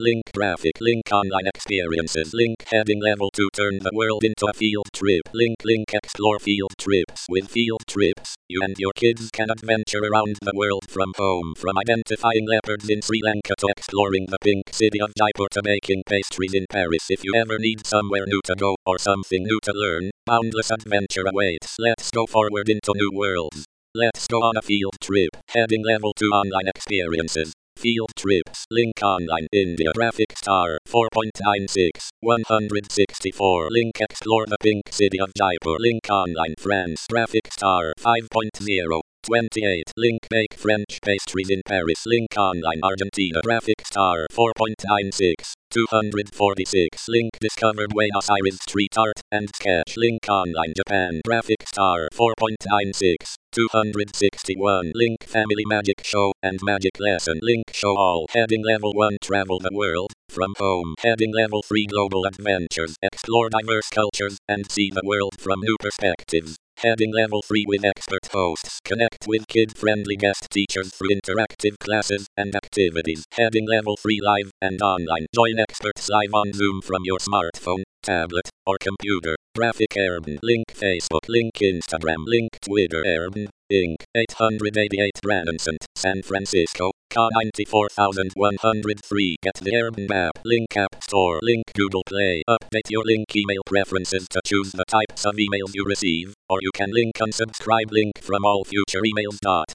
Link graphic. Link online experiences. Link heading level 2. Turn the world into a field trip. Link explore field trips. With field trips, you and your kids can adventure around the world from home. From identifying leopards in Sri Lanka to exploring the pink city of Jaipur to making pastries in Paris. If you ever need somewhere new to go or something new to learn, boundless adventure awaits. Let's go forward into new worlds. Let's go on a field trip. Heading level 2 online experiences. Field trips. Link online. India. Graphic star 4.96. 164. Link explore the pink city of Jaipur. Link online. France. Graphic star 5.0. 28. Link bake French pastries in Paris. Link online. Argentina. Graphic star 4.96. 246. Link discover Buenos Aires street art and sketch. Link online. Japan. Graphic star 4.96. 261. Link family magic show and magic lesson. Link show all. Heading level 1 travel the world from home. Heading level 3 global adventures. Explore diverse cultures and see the world from new perspectives. Heading level 3 with expert hosts. Connect with kid-friendly guest teachers through interactive classes and activities. Heading level 3 live and online. Join experts live on Zoom from your smartphone, tablet, or computer. Graphic Urban. Link Facebook. Link Instagram. Link Twitter. Urban Inc. 888 Brandencent, San Francisco. Ca 94103. Get the Urban app. Link App Store. Link Google Play. Update your Link email preferences to choose the types of emails you receive, or you can link unsubscribe link from all future emails.